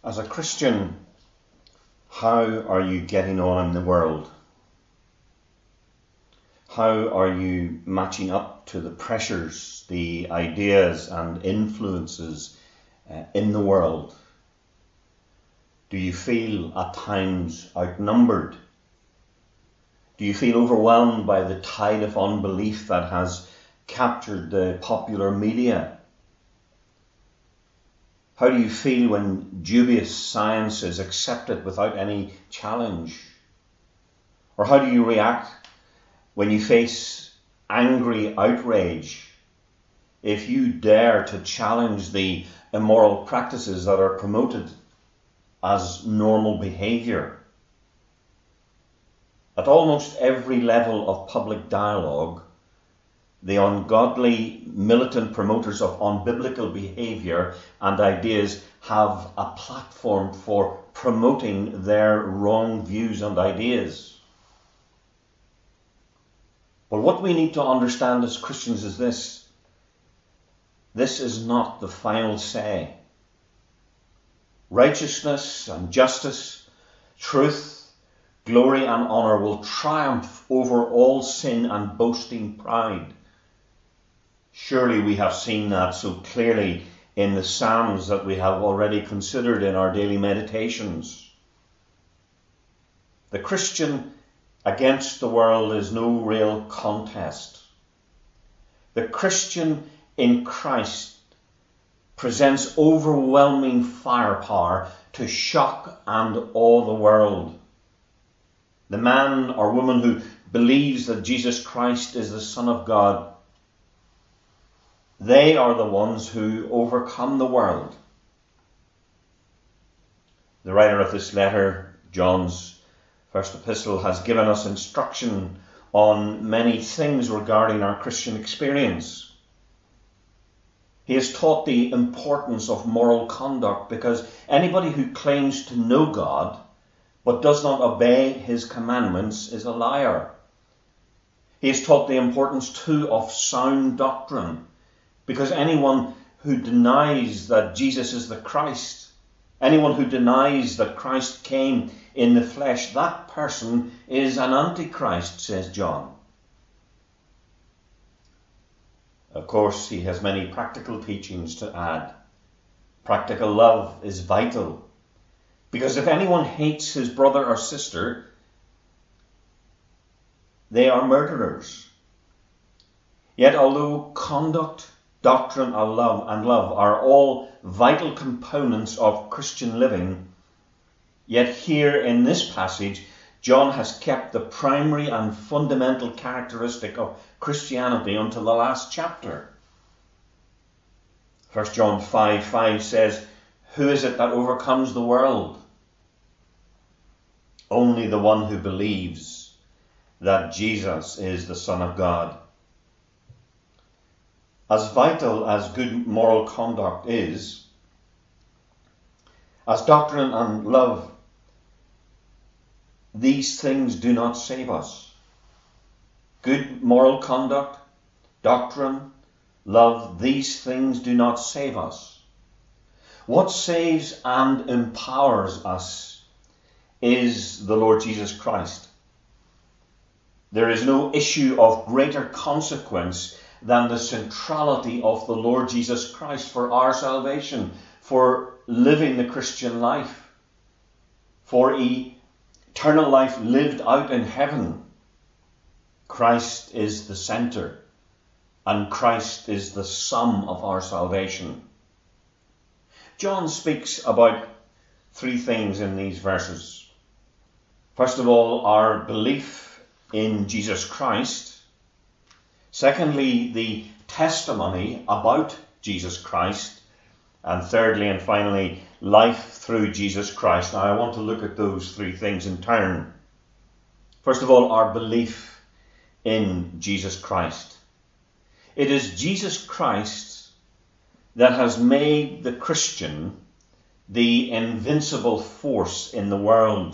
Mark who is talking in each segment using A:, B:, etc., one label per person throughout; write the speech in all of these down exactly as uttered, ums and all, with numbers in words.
A: As a Christian, how are you getting on in the world? How are you matching up to the pressures, the ideas and influences uh, in the world? Do you feel at times outnumbered? Do you feel overwhelmed by the tide of unbelief that has captured the popular media? How do you feel when dubious science is accepted without any challenge? Or how do you react when you face angry outrage if you dare to challenge the immoral practices that are promoted as normal behaviour? At almost every level of public dialogue, the ungodly, militant promoters of unbiblical behaviour and ideas have a platform for promoting their wrong views and ideas. But what we need to understand as Christians is this: this is not the final say. Righteousness and justice, truth, glory and honour will triumph over all sin and boasting pride. Surely we have seen that so clearly in the Psalms that we have already considered in our daily meditations. The Christian against the world is no real contest. The Christian in Christ presents overwhelming firepower to shock and awe the world. The man or woman who believes that Jesus Christ is the Son of God, they are the ones who overcome the world. The writer of this letter, John's first epistle, has given us instruction on many things regarding our Christian experience. He has taught the importance of moral conduct, because anybody who claims to know God but does not obey his commandments is a liar. He has taught the importance too of sound doctrine, because anyone who denies that Jesus is the Christ, anyone who denies that Christ came in the flesh, that person is an antichrist, says John. Of course, he has many practical teachings to add. Practical love is vital, because if anyone hates his brother or sister, they are murderers. Yet although conduct, doctrine and love, and love are all vital components of Christian living, yet here in this passage, John has kept the primary and fundamental characteristic of Christianity until the last chapter. First John five five says, "Who is it that overcomes the world? Only the one who believes that Jesus is the Son of God." As vital as good moral conduct is, as doctrine and love, these things do not save us. Good moral conduct, doctrine, love, these things do not save us. What saves and empowers us is the Lord Jesus Christ. There is no issue of greater consequence than the centrality of the Lord Jesus Christ for our salvation, for living the Christian life, for eternal life lived out in heaven. Christ is the centre, and Christ is the sum of our salvation. John speaks about three things in these verses. First of all, our belief in Jesus Christ. Secondly, the testimony about Jesus Christ. And thirdly and finally, life through Jesus Christ. Now I want to look at those three things in turn. First of all, our belief in Jesus Christ. It is Jesus Christ that has made the Christian the invincible force in the world.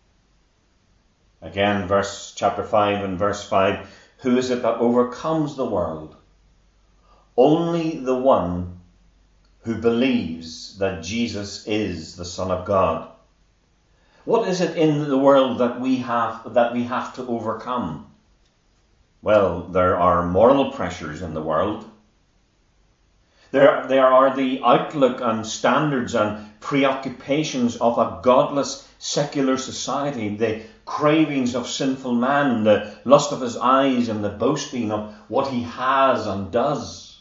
A: Again, verse chapter five and verse five. Who is it that overcomes the world? Only the one who believes that Jesus is the Son of God. What is it in the world that we have that we have to overcome? Well, there are moral pressures in the world. There, there are the outlook and standards and preoccupations of a godless secular society, the cravings of sinful man, the lust of his eyes, and the boasting of what he has and does.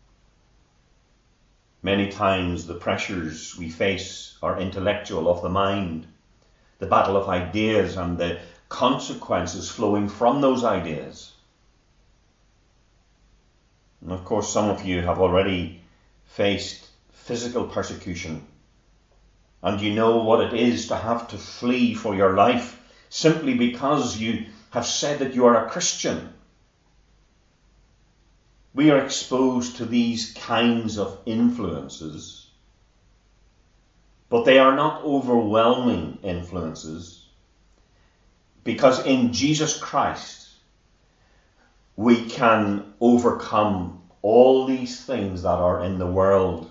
A: Many times the pressures we face are intellectual, of the mind, the battle of ideas and the consequences flowing from those ideas. And of course, some of you have already faced physical persecution, and you know what it is to have to flee for your life simply because you have said that you are a Christian. We are exposed to these kinds of influences, but they are not overwhelming influences, because in Jesus Christ we can overcome all these things that are in the world.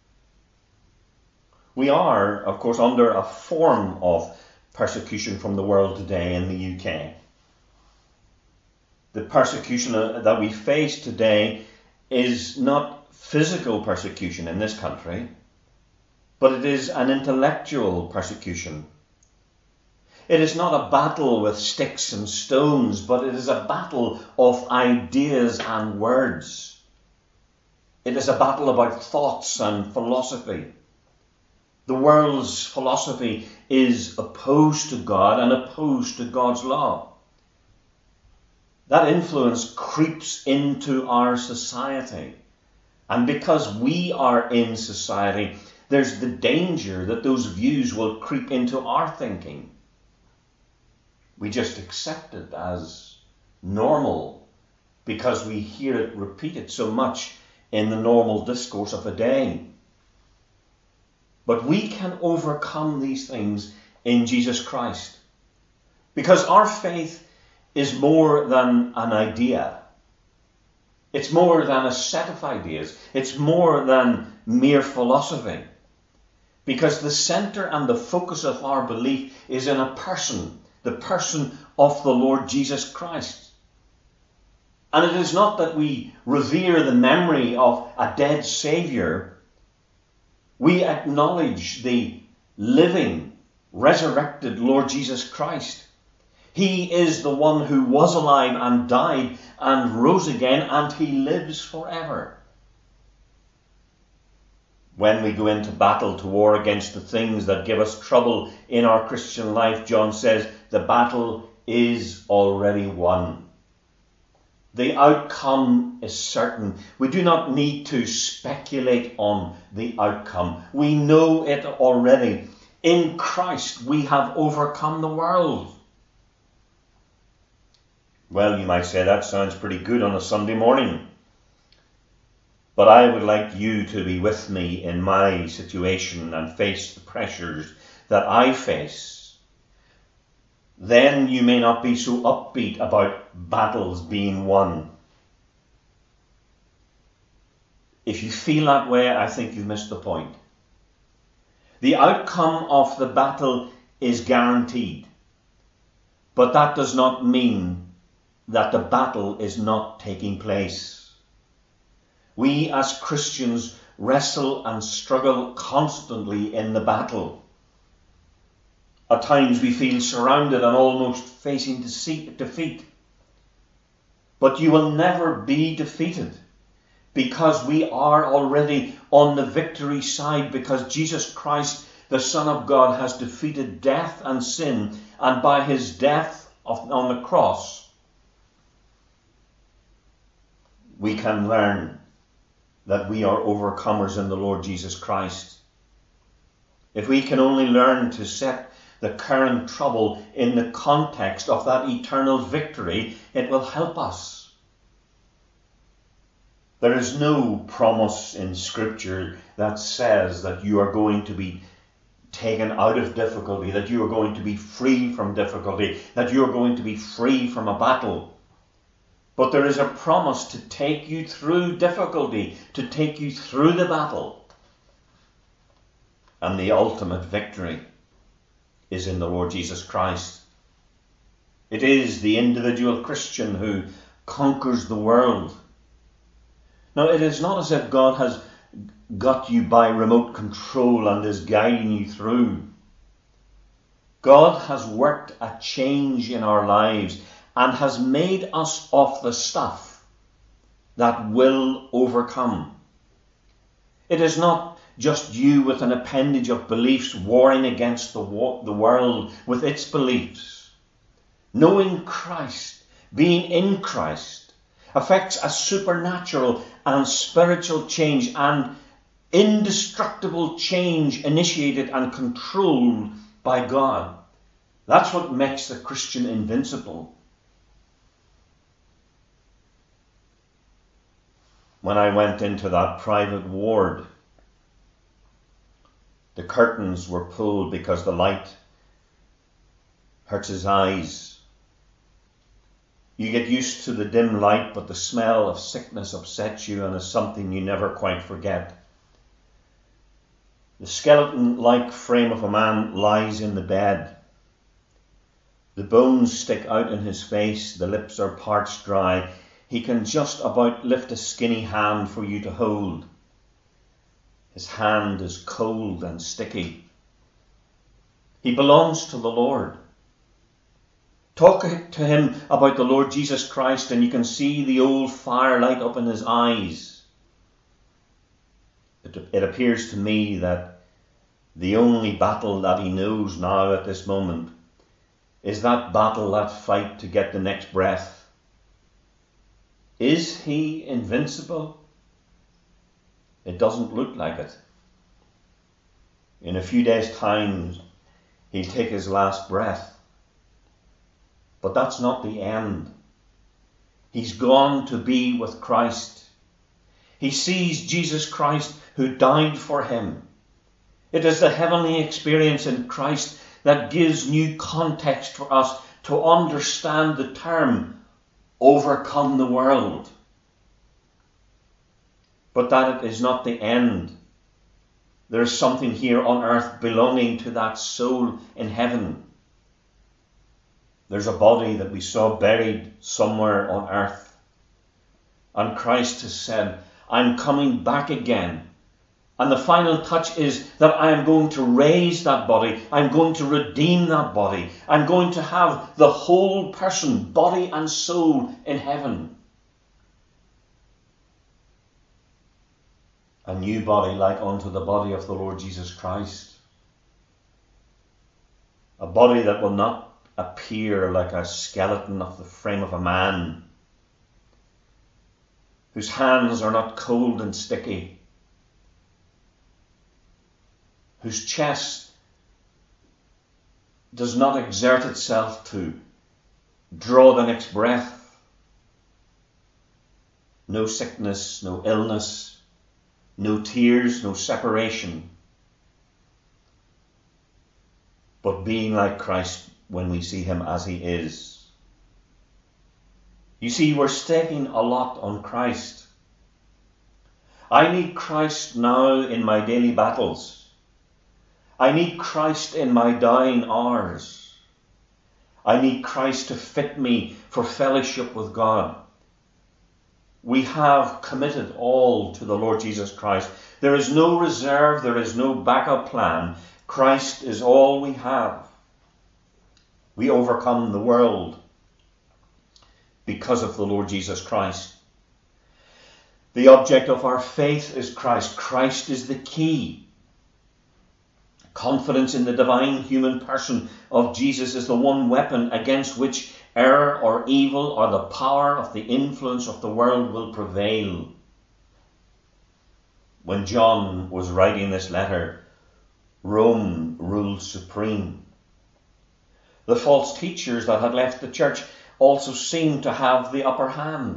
A: We are, of course, under a form of persecution from the world today in the U K. The persecution that we face today is not physical persecution in this country, but it is an intellectual persecution. It is not a battle with sticks and stones, but it is a battle of ideas and words. It is a battle about thoughts and philosophy. The world's philosophy is opposed to God and opposed to God's law. That influence creeps into our society. And because we are in society, there's the danger that those views will creep into our thinking. We just accept it as normal because we hear it repeated so much in the normal discourse of a day. But we can overcome these things in Jesus Christ, because our faith is more than an idea. It's more than a set of ideas. It's more than mere philosophy, because the center and the focus of our belief is in a person, the person of the Lord Jesus Christ. And it is not that we revere the memory of a dead Saviour. We acknowledge the living, resurrected Lord Jesus Christ. He is the one who was alive and died and rose again, and he lives forever. When we go into battle, to war against the things that give us trouble in our Christian life, John says, the battle is already won. The outcome is certain. We do not need to speculate on the outcome. We know it already. In Christ we have overcome the world. Well, you might say that sounds pretty good on a Sunday morning. But I would like you to be with me in my situation and face the pressures that I face. Then you may not be so upbeat about battles being won. If you feel that way, I think you've missed the point. The outcome of the battle is guaranteed, but that does not mean that the battle is not taking place. We as Christians wrestle and struggle constantly in the battle. At times we feel surrounded and almost facing defeat. But you will never be defeated, because we are already on the victory side, because Jesus Christ, the Son of God, has defeated death and sin, and by his death on the cross, we can learn that we are overcomers in the Lord Jesus Christ. If we can only learn to set the current trouble in the context of that eternal victory, it will help us. There is no promise in Scripture that says that you are going to be taken out of difficulty, that you are going to be free from difficulty, that you are going to be free from a battle. But there is a promise to take you through difficulty, to take you through the battle. and the ultimate victory is in the Lord Jesus Christ. It is the individual Christian who conquers the world. Now, it is not as if God has got you by remote control and is guiding you through. God has worked a change in our lives and has made us of the stuff that will overcome. It is not just you with an appendage of beliefs warring against the, the world with its beliefs. Knowing Christ, being in Christ, affects a supernatural and spiritual change, and indestructible change initiated and controlled by God. That's what makes the Christian invincible. When I went into that private ward, the curtains were pulled because the light hurts his eyes. You get used to the dim light, but the smell of sickness upsets you and is something you never quite forget. The skeleton-like frame of a man lies in the bed. The bones stick out in his face, the lips are parched dry. He can just about lift a skinny hand for you to hold. His hand is cold and sticky. He belongs to the Lord. Talk to him about the Lord Jesus Christ and you can see the old fire light up in his eyes. It, it appears to me that the only battle that he knows now at this moment is that battle, that fight to get the next breath. Is he invincible? It doesn't look like it. In a few days' time, he'll take his last breath. But that's not the end. He's gone to be with Christ. He sees Jesus Christ who died for him. It is the heavenly experience in Christ that gives new context for us to understand the term overcome the world. But that it is not the end. There is something here on earth belonging to that soul in heaven. There's a body that we saw buried somewhere on earth. And Christ has said, I'm coming back again. And the final touch is that I am going to raise that body. I'm going to redeem that body. I'm going to have the whole person, body and soul, in heaven. A new body like unto the body of the Lord Jesus Christ. A body that will not appear like a skeleton of the frame of a man, whose hands are not cold and sticky, whose chest does not exert itself to draw the next breath. No sickness, no illness, no tears, no separation. But being like Christ when we see him as he is. You see, we're staking a lot on Christ. I need Christ now in my daily battles. I need Christ in my dying hours. I need Christ to fit me for fellowship with God. We have committed all to the Lord Jesus Christ. There is no reserve, there is no backup plan. Christ is all we have. We overcome the world because of the Lord Jesus Christ. The object of our faith is Christ. Christ is the key. Confidence in the divine human person of Jesus is the one weapon against which error or evil or the power of the influence of the world will prevail. When John was writing this letter, Rome ruled supreme. The false teachers that had left the church also seemed to have the upper hand.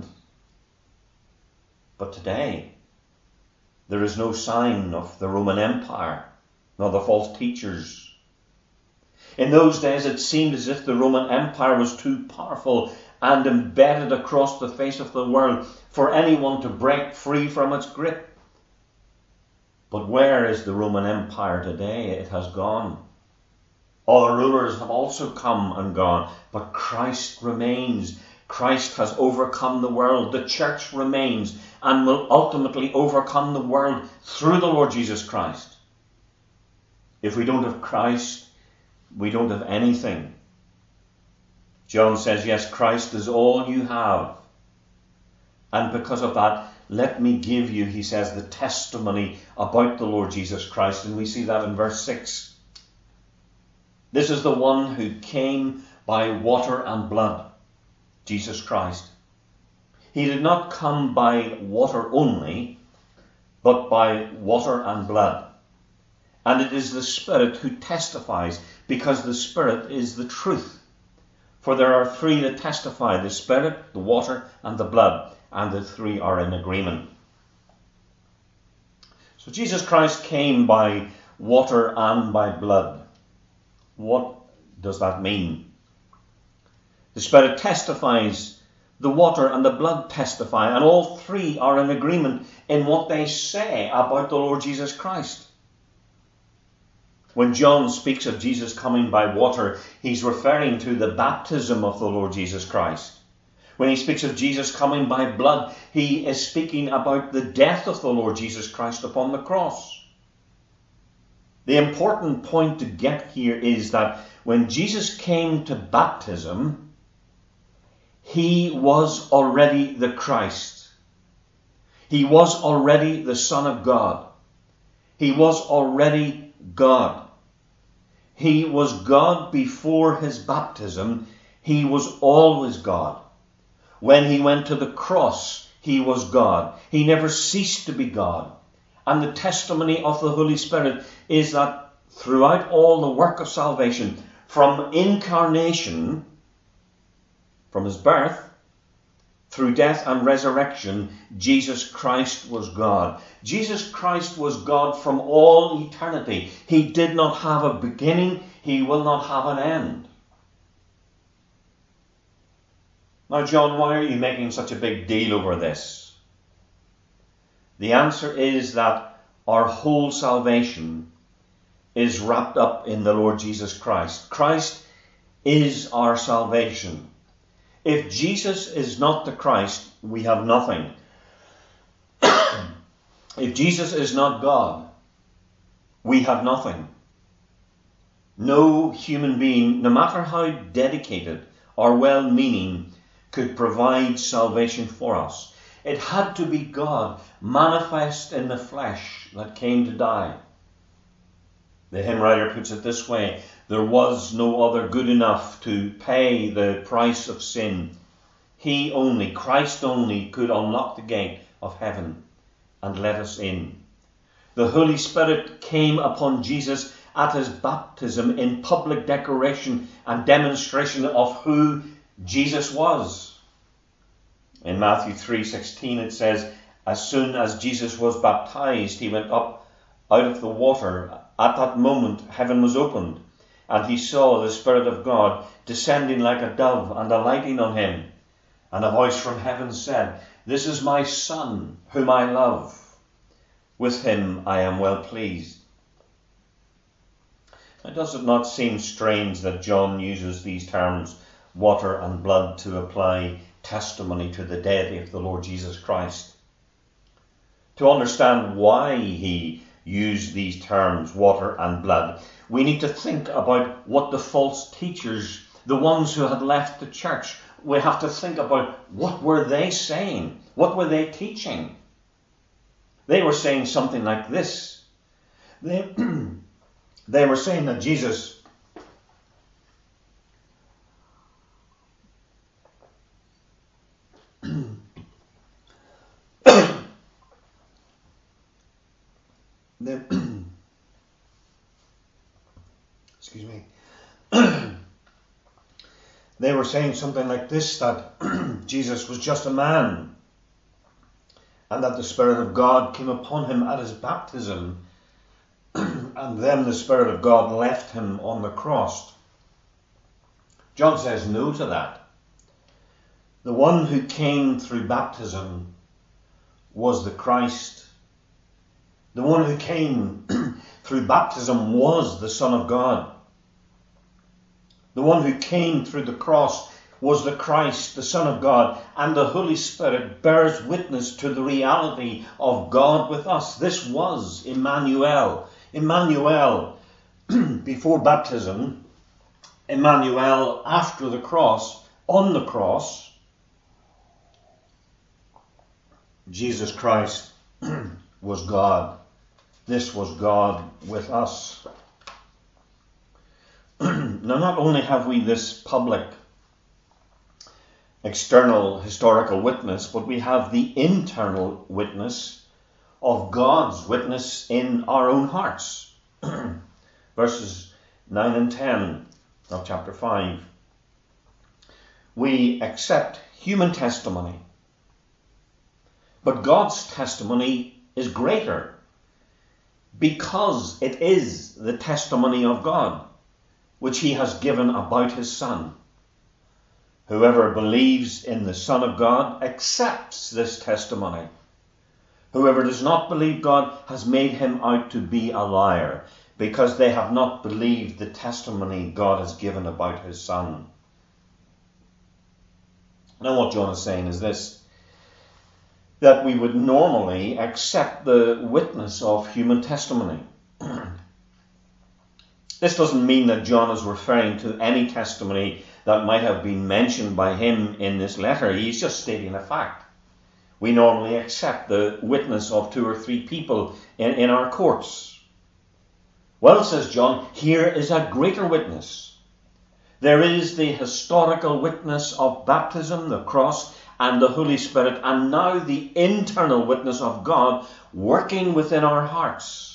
A: But today, there is no sign of the Roman Empire, nor the false teachers. In those days, it seemed as if the Roman Empire was too powerful and embedded across the face of the world for anyone to break free from its grip. But where is the Roman Empire today? It has gone. Other rulers have also come and gone, but Christ remains. Christ has overcome the world. The church remains and will ultimately overcome the world through the Lord Jesus Christ. If we don't have Christ, we don't have anything. John says, yes, Christ is all you have. And because of that, let me give you, he says, the testimony about the Lord Jesus Christ. And we see that in verse six. This is the one who came by water and blood, Jesus Christ. He did not come by water only, but by water and blood. And it is the Spirit who testifies, because the Spirit is the truth. For there are three that testify, the Spirit, the water, and the blood, and the three are in agreement. So Jesus Christ came by water and by blood. What does that mean? The Spirit testifies, the water and the blood testify, and all three are in agreement in what they say about the Lord Jesus Christ. When John speaks of Jesus coming by water, he's referring to the baptism of the Lord Jesus Christ. When he speaks of Jesus coming by blood, he is speaking about the death of the Lord Jesus Christ upon the cross. The important point to get here is that when Jesus came to baptism, he was already the Christ. He was already the Son of God. He was already God. He was God before his baptism. He was always God. When he went to the cross, he was God. He never ceased to be God. And the testimony of the Holy Spirit is that throughout all the work of salvation, from incarnation, from his birth, through death and resurrection, Jesus Christ was God. Jesus Christ was God from all eternity. He did not have a beginning. He will not have an end. Now, John, why are you making such a big deal over this? The answer is that our whole salvation is wrapped up in the Lord Jesus Christ. Christ is our salvation. If Jesus is not the Christ, we have nothing. If Jesus is not God, we have nothing. No human being, no matter how dedicated or well-meaning, could provide salvation for us. It had to be God manifest in the flesh that came to die. The hymn writer puts it this way: there was no other good enough to pay the price of sin. He only, Christ only, could unlock the gate of heaven and let us in. The Holy Spirit came upon Jesus at his baptism in public declaration and demonstration of who Jesus was. In Matthew three sixteen it says, as soon as Jesus was baptized, he went up out of the water. At that moment heaven was opened, and he saw the Spirit of God descending like a dove and alighting on him. And a voice from heaven said, this is my Son, whom I love. With him I am well pleased. Now, does it not seem strange that John uses these terms, water and blood, to apply testimony to the deity of the Lord Jesus Christ? To understand why he used these terms, water and blood, we need to think about what the false teachers, the ones who had left the church, we have to think about what were they saying? What were they teaching? They were saying something like this. They, they were saying that Jesus they, excuse me. They were saying something like this, that Jesus was just a man, and that the Spirit of God came upon him at his baptism, and then the Spirit of God left him on the cross. John says no to that. The one who came through baptism was the Christ. The one who came through baptism was the Son of God. The one who came through the cross was the Christ, the Son of God, and the Holy Spirit bears witness to the reality of God with us. This was Emmanuel. Emmanuel before baptism, Emmanuel after the cross, on the cross, Jesus Christ was God. This was God with us. Now, not only have we this public, external, historical witness, but we have the internal witness of God's witness in our own hearts. Verses nine and ten of chapter five. We accept human testimony, but God's testimony is greater because it is the testimony of God, which he has given about his Son. Whoever believes in the Son of God accepts this testimony. Whoever does not believe God has made him out to be a liar, because they have not believed the testimony God has given about his Son. Now what John is saying is this, that we would normally accept the witness of human testimony. This doesn't mean that John is referring to any testimony that might have been mentioned by him in this letter. He's just stating a fact. We normally accept the witness of two or three people in, in our courts. Well, says John, here is a greater witness. There is the historical witness of baptism, the cross, and the Holy Spirit, and now the internal witness of God working within our hearts.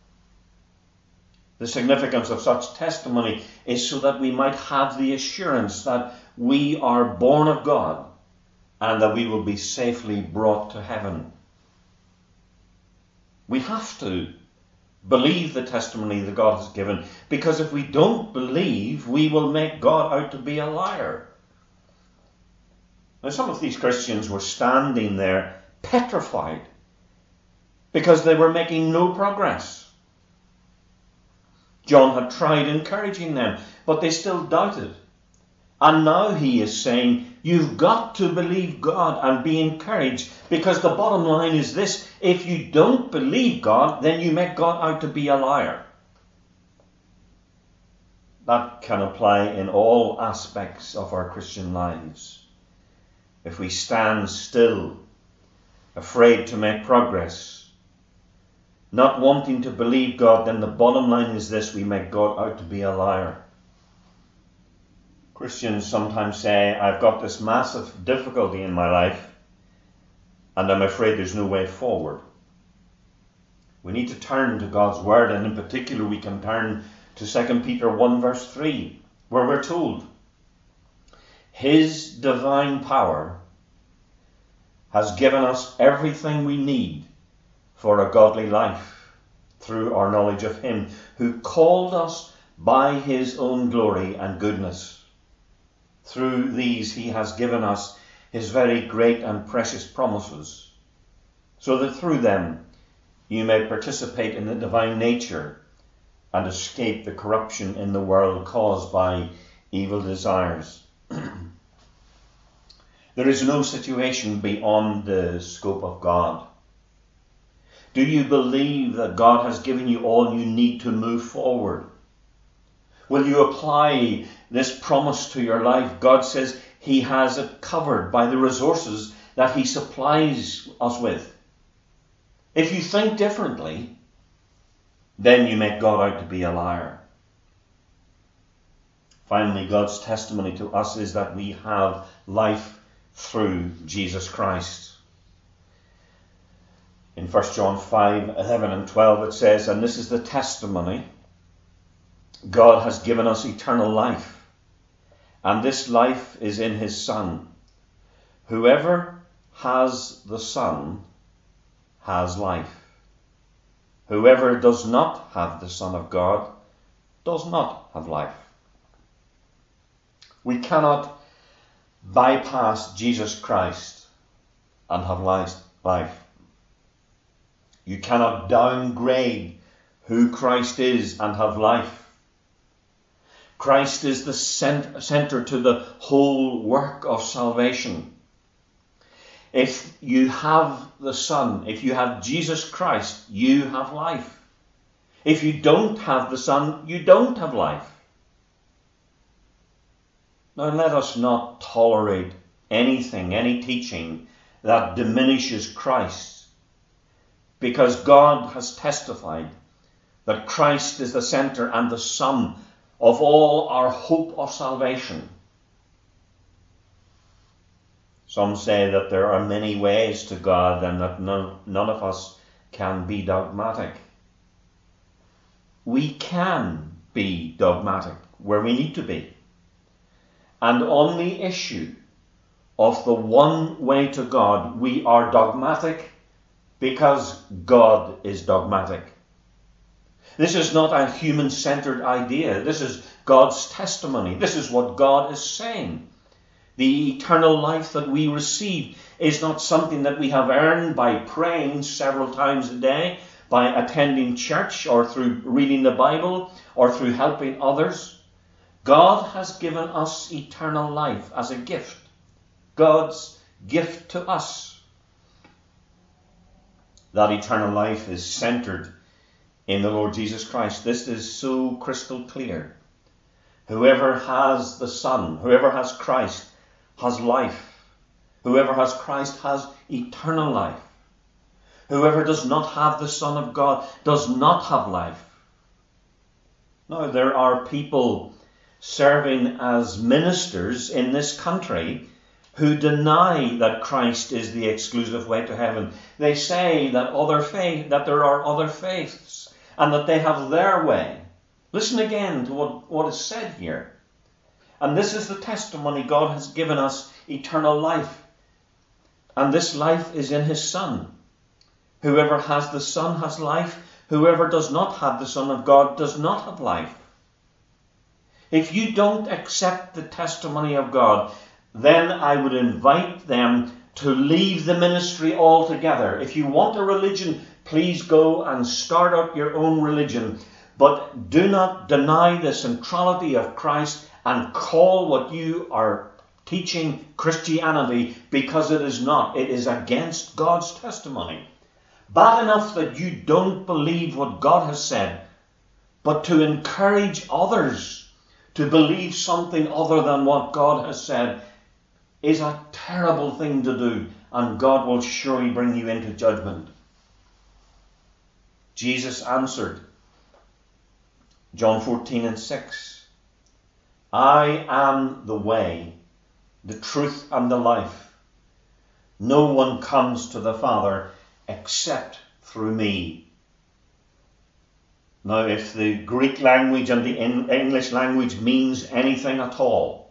A: The significance of such testimony is so that we might have the assurance that we are born of God and that we will be safely brought to heaven. We have to believe the testimony that God has given, because if we don't believe, we will make God out to be a liar. Now, some of these Christians were standing there petrified because they were making no progress. John had tried encouraging them, but they still doubted. And now he is saying, you've got to believe God and be encouraged, because the bottom line is this: if you don't believe God, then you make God out to be a liar. That can apply in all aspects of our Christian lives. If we stand still, afraid to make progress, not wanting to believe God, then the bottom line is this: we make God out to be a liar. Christians sometimes say, I've got this massive difficulty in my life and I'm afraid there's no way forward. We need to turn to God's Word, and in particular we can turn to Second Peter one verse three, where we're told, His divine power has given us everything we need for a godly life through our knowledge of Him who called us by His own glory and goodness. Through these He has given us His very great and precious promises, so that through them you may participate in the divine nature and escape the corruption in the world caused by evil desires. There is no situation beyond the scope of God. Do you believe that God has given you all you need to move forward? Will you apply this promise to your life? God says He has it covered by the resources that He supplies us with. If you think differently, then you make God out to be a liar. Finally, God's testimony to us is that we have life through Jesus Christ. In First John five, eleven and twelve it says, and this is the testimony: God has given us eternal life, and this life is in His Son. Whoever has the Son has life. Whoever does not have the Son of God does not have life. We cannot bypass Jesus Christ and have life. You cannot downgrade who Christ is and have life. Christ is the cent- center to the whole work of salvation. If you have the Son, if you have Jesus Christ, you have life. If you don't have the Son, you don't have life. Now let us not tolerate anything, any teaching that diminishes Christ, because God has testified that Christ is the center and the sum of all our hope of salvation. Some say that there are many ways to God and that none, none of us can be dogmatic. We can be dogmatic where we need to be. And on the issue of the one way to God, we are dogmatic because God is dogmatic. This is not a human-centered idea. This is God's testimony. This is what God is saying. The eternal life that we receive is not something that we have earned by praying several times a day, by attending church, or through reading the Bible, or through helping others. God has given us eternal life as a gift. God's gift to us. That eternal life is centered in the Lord Jesus Christ. This is so crystal clear. Whoever has the Son, whoever has Christ, has life. Whoever has Christ has eternal life. Whoever does not have the Son of God does not have life. Now, there are people serving as ministers in this country who deny that Christ is the exclusive way to heaven. They say that other faith, that there are other faiths, and that they have their way. Listen again to what, what is said here. And this is the testimony: God has given us eternal life, and this life is in his Son. Whoever has the Son has life. Whoever does not have the Son of God does not have life. If you don't accept the testimony of God, then I would invite them to leave the ministry altogether. If you want a religion, please go and start up your own religion. But do not deny the centrality of Christ and call what you are teaching Christianity, because it is not. It is against God's testimony. Bad enough that you don't believe what God has said, but to encourage others to believe something other than what God has said is a terrible thing to do, and God will surely bring you into judgment. Jesus answered, John fourteen and six, I am the way, the truth, and the life. No one comes to the Father except through me. Now, if the Greek language and the English language means anything at all,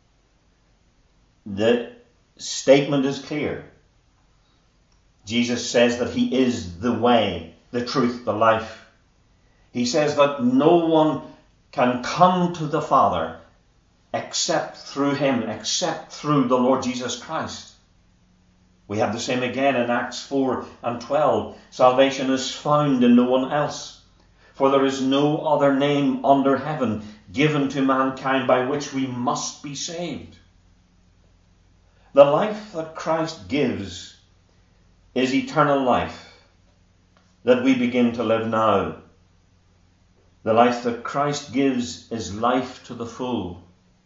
A: the statement is clear. Jesus says that he is the way, the truth, the life. He says that no one can come to the Father except through him, except through the Lord Jesus Christ. We have the same again in Acts four and twelve. Salvation is found in no one else, for there is no other name under heaven given to mankind by which we must be saved. The life that Christ gives is eternal life that we begin to live now. The life that Christ gives is life to the full.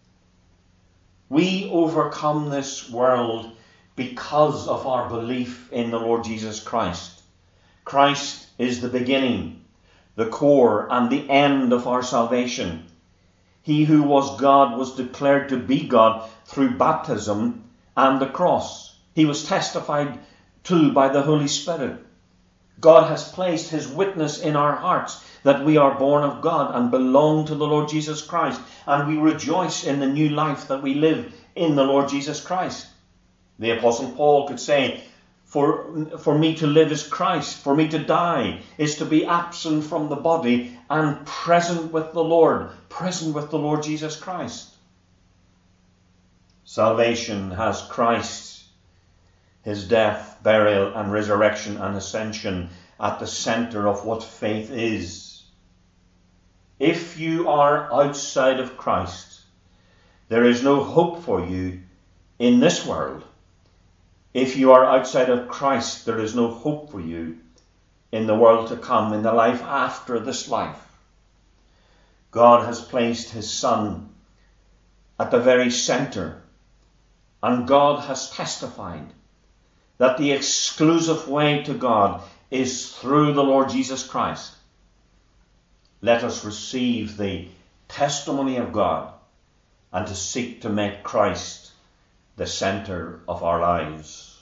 A: We overcome this world because of our belief in the Lord Jesus Christ. Christ is the beginning, the core, and the end of our salvation. He who was God was declared to be God through baptism and the cross. He was testified to by the Holy Spirit. God has placed his witness in our hearts that we are born of God and belong to the Lord Jesus Christ, and we rejoice in the new life that we live in the Lord Jesus Christ. The Apostle Paul could say, for, for me to live is Christ, for me to die is to be absent from the body and present with the Lord, present with the Lord Jesus Christ. Salvation has Christ, his death, burial, and resurrection and ascension at the center of what faith is. If you are outside of Christ, there is no hope for you in this world. If you are outside of Christ, there is no hope for you in the world to come, in the life after this life. God has placed his Son at the very center, and God has testified that the exclusive way to God is through the Lord Jesus Christ. Let us receive the testimony of God and to seek to make Christ the center of our lives.